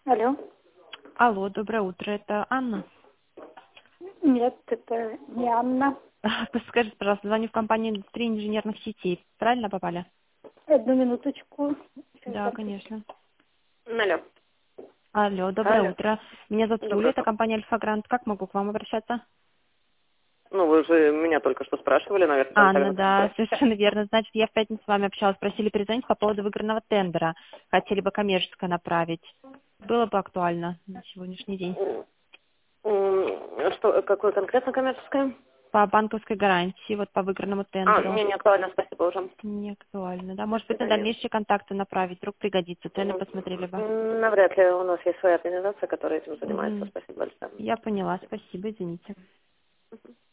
Алло. Алло, доброе утро. Это Анна? Нет, это не Анна. Подскажите, пожалуйста, звоню в компанию индустрии инженерных сетей. Правильно попали? Одну минуточку. Сейчас Да, запись. конечно. Алло. Алло, доброе Алло. утро. Меня зовут Юлия, Доброе это утро. компания Альфа Грант. Как могу к вам обращаться? Ну, вы же меня только что спрашивали, наверное, Анна, контактно да, спросите. совершенно верно. Значит, я в пятницу с вами общалась, просили перезвонить по поводу выигранного тендера. Хотели бы коммерческое направить. Было бы актуально на сегодняшний день. Что, какое конкретно коммерческое? По банковской гарантии, вот по выигранному тендеру. Мне не актуально, спасибо уже. Не актуально, да? До Может быть, на свидания. дальнейшие контакты направить, вдруг пригодится. Цены посмотрели бы. Навряд ли у нас есть своя организация, которая этим занимается. Мгм. Спасибо большое. Я поняла, спасибо, извините.